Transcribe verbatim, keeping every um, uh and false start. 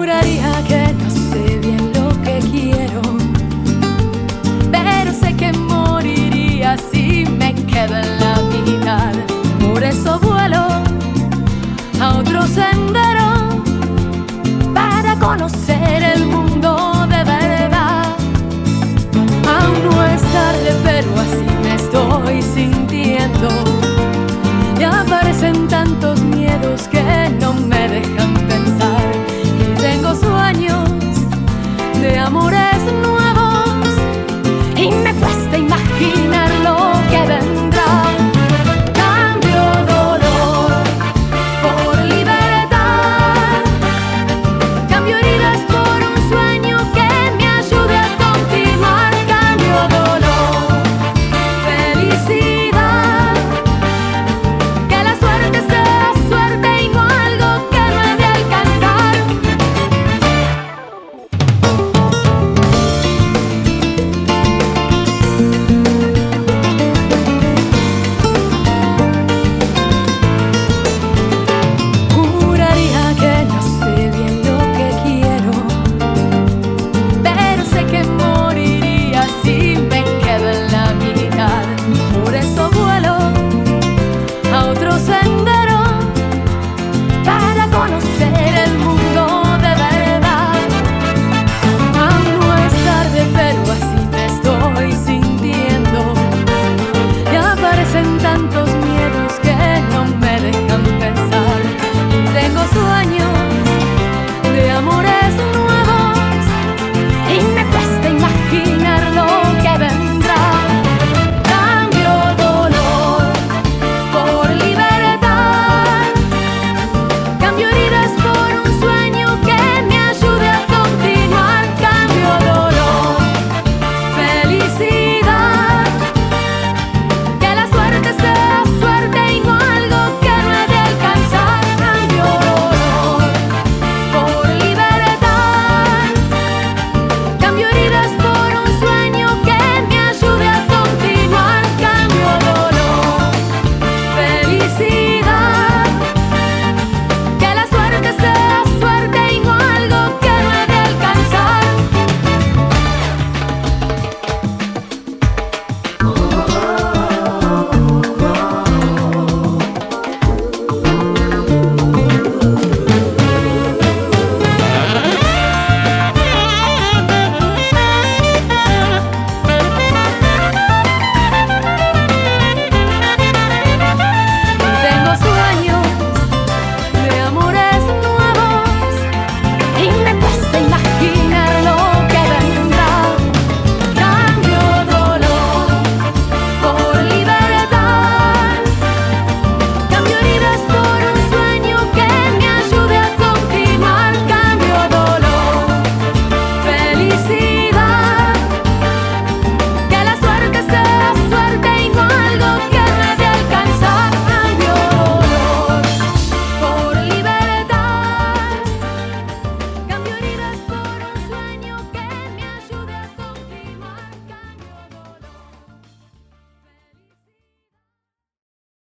Juraría que no sé bien lo que quiero, pero sé que moriría si me quedo en la mitad. Por eso vuelo a otro sendero para conocer el mundo de verdad. Aún no es tarde, pero así me estoy sintiendo. Ya aparecen tantos